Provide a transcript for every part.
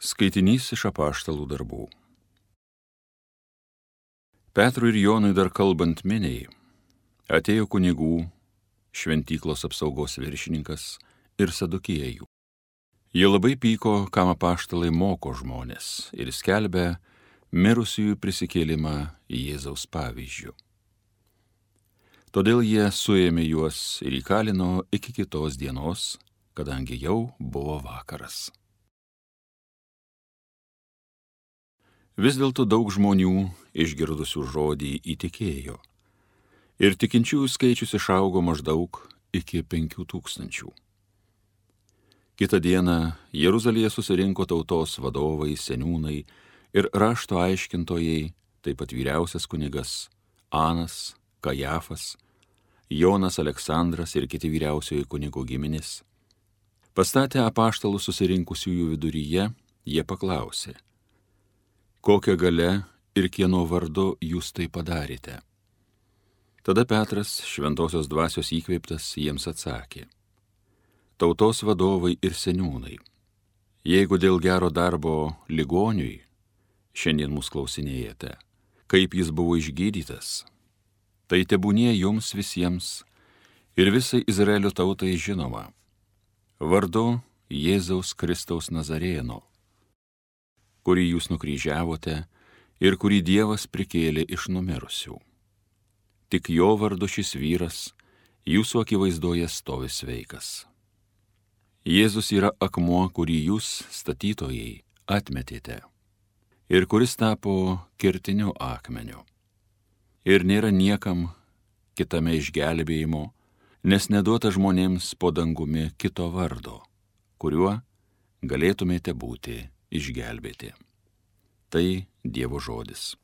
Skaitinys iš apaštalų darbų. Petrui ir Jonui dar kalbant miniai, atėjo kunigų, šventyklos apsaugos viršininkas ir sadukiejų. Jie labai pyko, kam apaštalai moko žmonės ir skelbia mirusiųjų prisikėlimą Jėzaus pavyzdžiu. Todėl jie suėmė juos ir įkalino iki kitos dienos, kadangi jau buvo vakaras. Vis dėlto daug žmonių, išgirdusių žodį, įtikėjo. Ir tikinčiųjų skaičius išaugo maždaug iki 5000. Kitą dieną Jeruzalėje susirinko tautos vadovai, seniūnai ir rašto aiškintojai, taip pat vyriausias kunigas Anas, Kajafas, Jonas, Aleksandras ir kiti vyriausiojo kunigo giminės. Pastatę apaštalus susirinkusiųjų viduryje, jie paklausė: kokia galia ir kieno vardu jūs tai padarėte? Tada Petras, šventosios dvasios įkvėptas, jiems atsakė: tautos vadovai ir seniūnai, jeigu dėl gero darbo ligoniui šiandien mus klausinėjate, kaip jis buvo išgydytas, tai tebūnie jums visiems ir visai Izraelio tautai žinoma, vardu Jėzaus Kristaus Nazarėno, kurį jūs nukryžiavote ir kurį Dievas prikėlė iš numirusių. Tik jo vardu šis vyras jūsų akivaizdoje stovi sveikas. Jėzus yra akmuo, kurį jūs, statytojai, atmetėte ir kuris tapo kertiniu akmeniu. Ir nėra niekam kitame išgelbėjimo, nes neduota žmonėms po dangumi kito vardo, kuriuo galėtumėte būti išgelbėti. Tai Dievo žodis.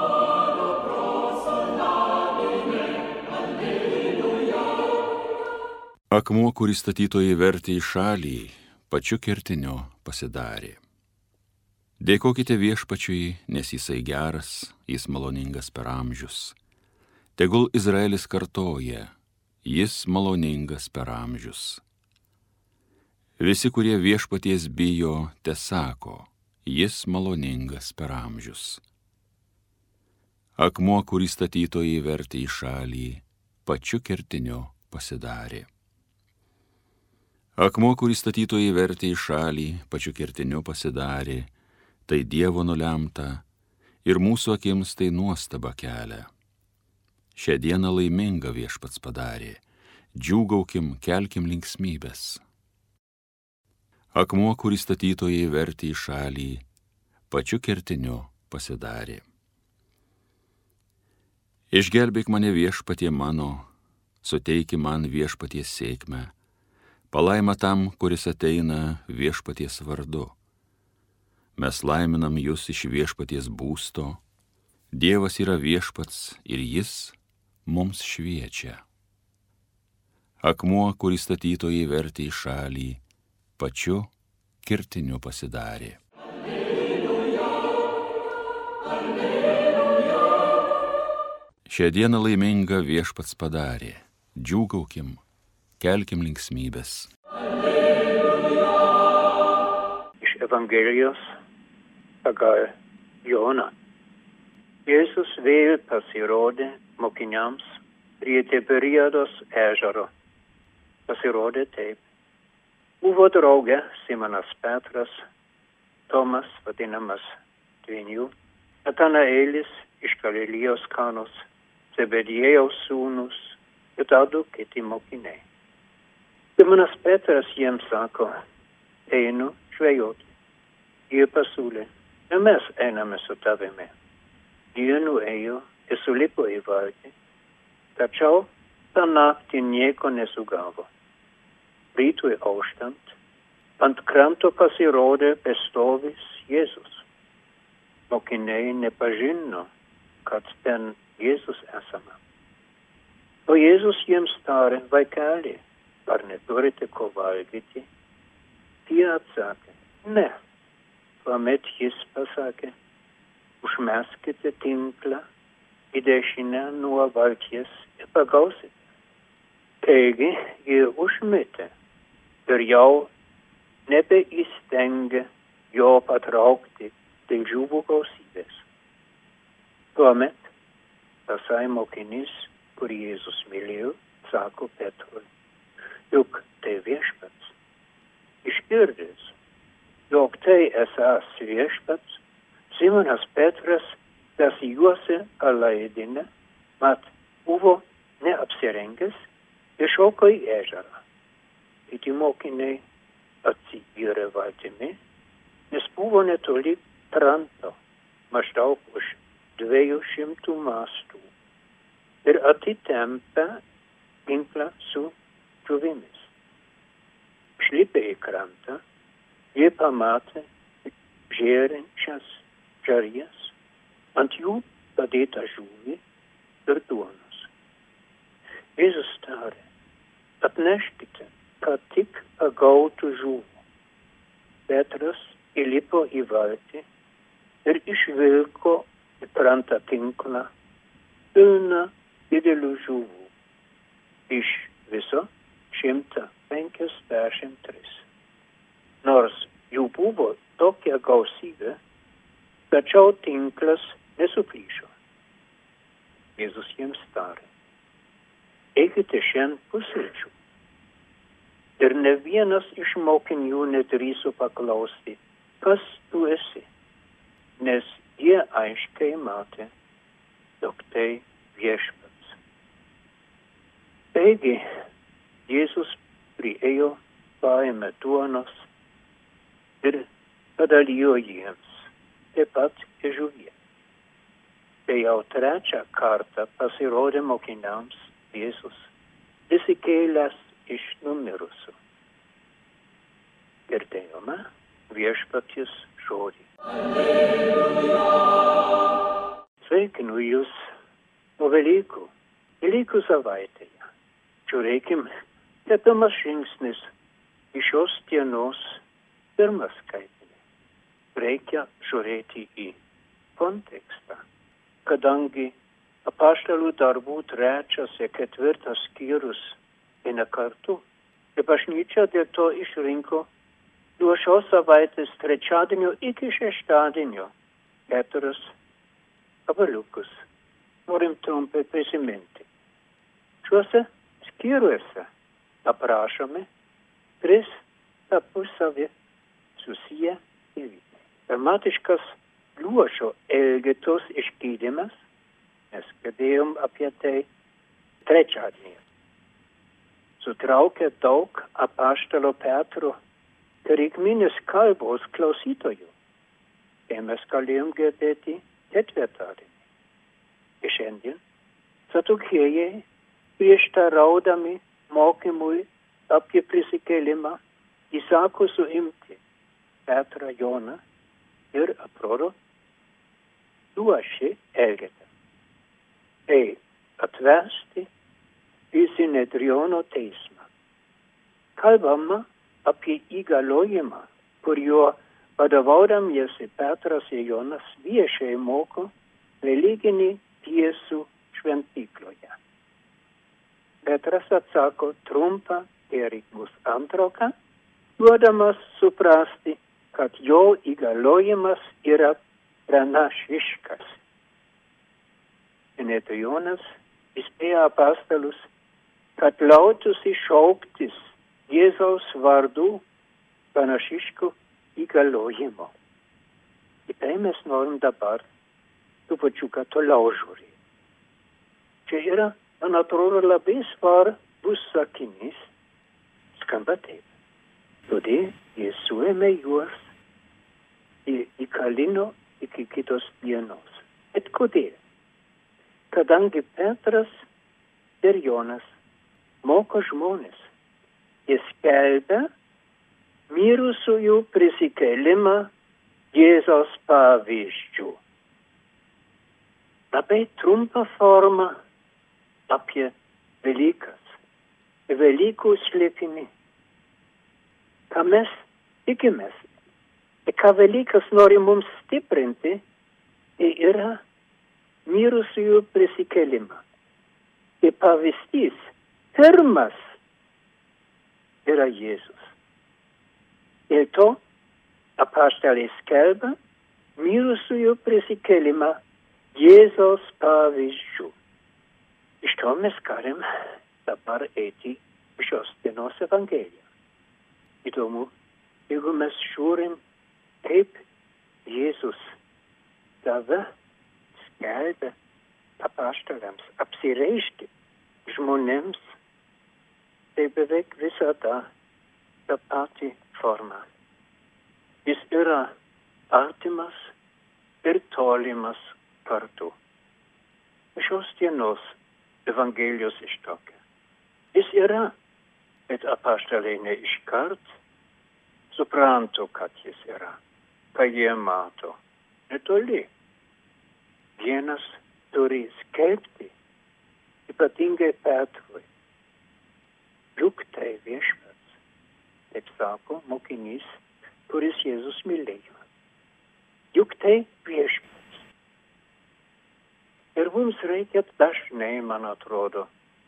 Akmuo, kurį statytojai vertė į šalį, pačiu kertiniu pasidarė. Dėkokite viešpačiui, nes jisai geras, jis maloningas per amžius. Tegul Izraelis kartoja, jis maloningas per amžius. Visi, kurie viešpaties bijo, tesako, jis maloningas per amžius. Akmuo, kurį statytojai vertė į šalį, pačiu kertiniu pasidarė. Akmuo, kurį statytojai vertė į šalį, pačiu kertiniu pasidarė, tai Dievo nulemta ir mūsų akims tai nuostaba kelia. Šią dieną laimingą viešpats padarė, džiūgaukim, kelkim linksmybės. Akmuo, kurį statytojai vertė į šalį, pačiu kertiniu pasidarė. Išgelbėk mane viešpatie mano, suteiki man viešpaties sėkmę, palaima tam, kuris ateina viešpaties vardu. Mes laiminam jūs iš viešpaties būsto, Dievas yra viešpats ir jis mums šviečia. Akmuo, kurį statytojai vertė į šalį, pačiu kertiniu pasidarė. Alleluja, alleluja. Šią dieną laimingą viešpats padarė, džiūgaukim, kelkim linksmybės. Alleluja. Iš Evangelijos pagal Joną. Jėzus vėl pasirodė mokiniams prie Tiberiados ežero. Pasirodė taip. Buvo drauge Simonas Petras, Tomas vadinamas Dvyniu, Natanaelis iš Galilėjos Kanos, Zebediejaus sūnus ir dar du kiti mokiniai. Simonas Petras jiems sako: einu žvejoti. Jie pasiūlė: ir mes einame su tavimi. Jie nuėjo ir sulipo į valtį, tačiau tą naktį nieko nesugavo. Rytui auštant, ant kranto pasirodė bestovis Jėzus. Mokiniai nepažino, kad ten Jėzus esama. O Jėzus jiems tarė: vaikeli, ar neturite ko valgyti? Jie atsakė: ne. Tuomet jis pasakė: užmeskite tinklą į dešinę nuo valties ir pagausite. Taigi jie užmetė ir jau nebeįstengė jo patraukti dėl žuvų gausybės. Tuomet tasai mokinys, kurį Jėzus mylėjo, sako Petrui, juk tai viešpats. Išgirdęs, jog tai esąs viešpats, Simonas Petras pasijuosė alaidinę, mat buvo neapsirengęs, iššoko į ežerą. Kiti mokiniai atsiyrė valtimi, nes buvo netoli kranto, maždaug už 200 mastų, ir atitempę ginklą su žuvimis. Šlipę į krantą, jie pamatė žėrinčias žarijas, ant jų padėtą žuvį ir duonos. Jėzus tarė, atneškite, kad tik pagautų žuvų. Petras įlipo į valtį ir išvilko į krantą tinklą pilną didelių žuvų. Iš viso 153. Nors jų buvo tokia gausybė, tačiau tinklas nesuplyšo. Jėzus jiems tarė, eikite šiandien pusryčių. Ir ne vienas iš mokinių nedrįso paklausti, kas tu esi, nes jie aiškiai matė, jog tai viešpats. Taigi, Jėzus priėjo, paėmė duonos ir padalijo jiems, taip pat ir žuvie. Tai jau trečią kartą pasirodė mokiniams Jėzus, prisikėlęs iš numirusių. Girdėjome viešpaties žodį. Alleluja! Sveikinu jūs nuo Velykų. Velykų savaitėje. Žiūrėkim, tai pirmas žingsnis iš šios dienos pirmas skaitinį. Reikia žiūrėti į kontekstą, kadangi apaštalų darbų 3 ir 4 skyrius eina kartu. Ir bažnyčia dėl to išrinko nuo šios savaitės trečiadienio iki šeštadienio 4 gabaliukus. Norim trumpai prisiminti. Šiuose skyriuose aprašomi 3 tarpusavy susiję įvykiai. Dramatiškas luošio Elgetos išgydymas, mes kalbėjom apie tai trečiadienį. Sutraukė daug apaštalo Petro tarybinės kalbos klausytojų. Tai mes galėjom girdėti ketvirtadienį. Ir šiandien sadukėjai prieštaraudami mokymui apie prisikėlimą įsako suimti Petrą, Joną ir atrodo luošį Elgetą. Tai atvesti į Sinedriono teismą. Kalbama apie įgaliojimą, kuriuo vadovaudamiesi Petras ir Jonas viešai moko religinį tiesų šventykloje. Petras atsako trumpą Erikmus antrauką, duodamas suprasti, kad jo įgaliojimas yra pranašiškas. Sinedrionas įspėja apaštalus, kad liautųsi šauktis Jėzaus vardu pranašiškų įgaliojimo. Ir tai mes norim dabar trupučiuką toliau žiūrėti. Čia yra, man atrodo, labai svarbus sakinys, skamba taip. Todėl jie suėmė juos ir įkalino iki kitos dienos. Bet kodėl? Kadangi Petras ir Jonas moko žmonės, jie skelbia mirusiųjų prisikėlimą Jėzaus pavyzdžių. Labai trumpa forma apie Velykas, Velykų slėpinį. Ką mes tikimės, ir ką Velykas nori mums stiprinti, tai yra mirusiųjų prisikėlimą. Ir pavyzdys pirmas yra Jėzus. Ir to apaštalai skelbia mirusiųjų prisikėlimą Jėzaus pavyzdžių. Iš to mes galim dabar eiti į šios dienos Evangeliją. Įdomu, jeigu mes žiūrim, kaip Jėzus save skelbia apaštalams, apsireiškia žmonėms, tai beveik visada ta pati forma. Jis yra artimas ir tolimas kartu. Šios dienos Evangelijos ištokia. Jis yra, bet apaštalai ne iškart suprantu, kad jis yra, ką jie mato netoli. Vienas turi skelbti, ypatingai Petrui. Juk tai viešpats, taip sako mokinys, kuris Jėzus mylėjo. Juk tai viešpats. Ir mums reikia dažnai, man atrodo,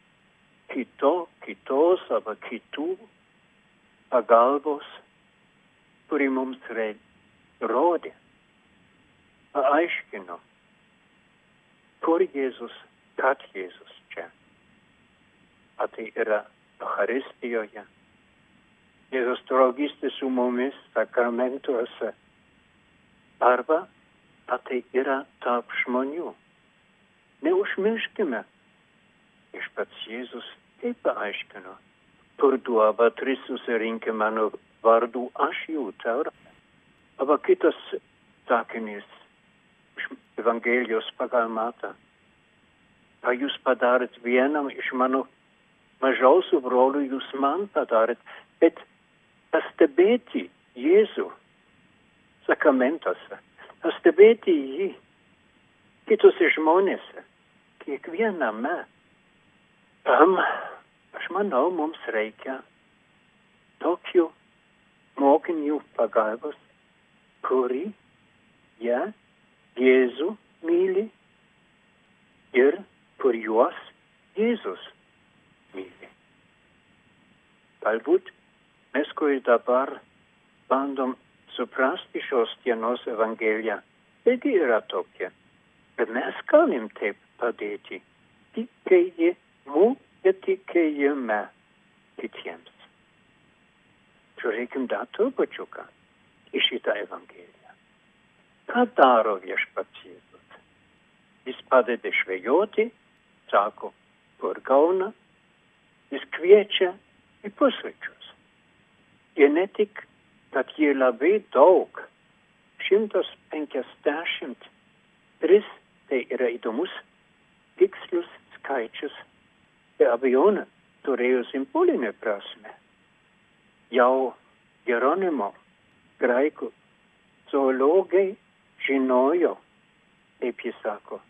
kitos arba kitų pagalbos, kuri mums rodė, paaiškino, kur Jėzus, kad Jėzus čia. Ar tai yra Eucharistijoje, Jėzus draugystė su mumis sakramentuose, arba ar tai yra tarp žmonių. Neužmirškime, viešpats Jėzus taip paaiškino, kur du arba tris susirinkę mano vardu, aš jų tarp. Arba kitas sakinys iš Evangelijos pagal Matą. Ką jūs padarėt vienam iš mano mažiausių brolių, jūs man padarėt, bet pastebėti Jėzų sakramentuose, pastebėti jį kitose žmonėse, kiekviename. Aš manau, mums reikia tokių mokinių pagalbos, kuri Jėzų myli ir kur juos Jėzus myli. Galbūt mes, kurie dabar bandom suprasti šios dienos Evangeliją, taigi yra tokie. Bet mes galim taip padėti tikėjimu ir tikėjime kitiems. Žiūrėkim dar trupučiuką į šitą Evangeliją. Ką daro viešpats Jėzus? Jis padeda žvejoti, sako, kur gauna, jis kviečia į pusryčius. Ir ne tik, kad jie labai daug, 153, tai yra įdomus, tikslus skaičius, be abejonė turėjo simbolinę prasme. Jau Jeronimo, graikų zoologai žinojo, kaip jis sako,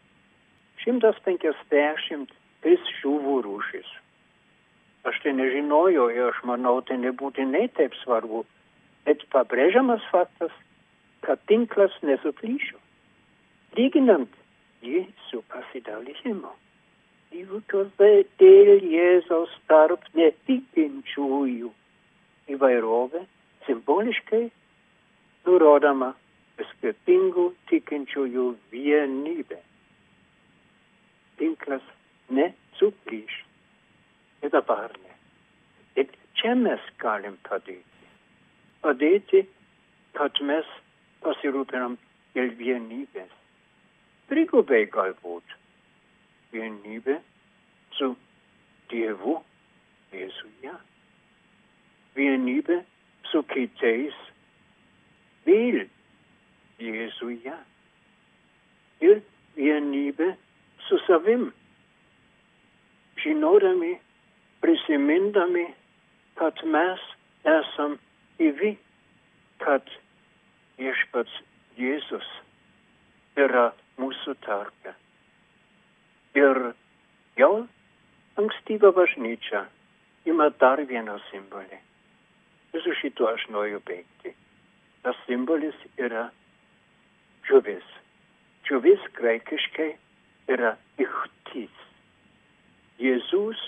153 žuvų rūšis. Aš tai nežinojau ir aš manau, tai nebūtinai taip svarbu, bet pabrėžiamas faktas, kad tinklas nesuplyšo. Lyginant jį su pasidalijimu. Įvykios dėl Jėzaus tarp netikinčiųjų įvairovė simboliškai nurodoma skirtingų tikinčiųjų vienybė. Tinklas nesuplyš. Ir dabar ne. Ir čia mes galim padėti. Padėti, kad mes pasirūpinam dėl vienybės. Trigubai galbūt. Vienybė su Dievu Jėzuje. Vienybė su kitais vėl Jėzuje. Ir vienybė su savim. Žinodami, prisimindami, kad mes esam gyvi, kad viešpats Jėzus yra mūsų tarpe. Ir jau ankstyva bažnyčia ima dar vieną simbolį. Visu šito aš noriu baigti. Tas simbolis yra žuvis. Žuvis graikiškai yra ichtis. Jėzus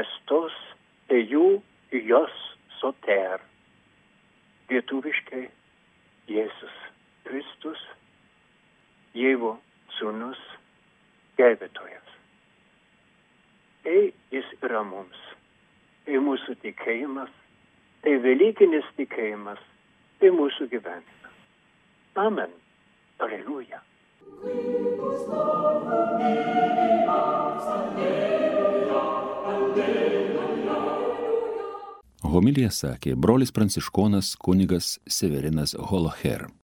Kristus ėjų jos soter. Lietuviškai Jėzus Kristus, Dievo sūnus, gelbėtojas. Tai jis yra mums. Tai mūsų tikėjimas, tai velykinis tikėjimas, tai mūsų gyvenimas. Amen. Alleluja. Homiliją sakė brolis pranciškonas kunigas Severinas Holoher.